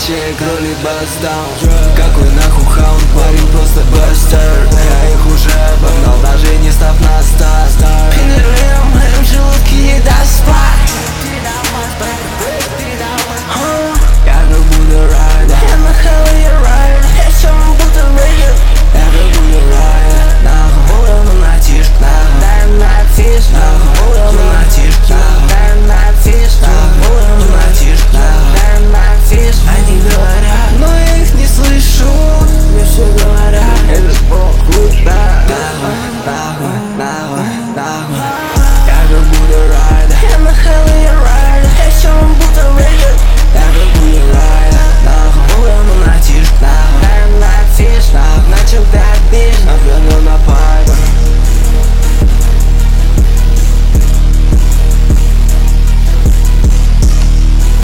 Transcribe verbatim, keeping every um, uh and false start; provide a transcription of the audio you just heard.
чек, роли бастаун. Какой нахуй хаунд, парень просто бастер. Я их уже обогнал, даже не став на старт.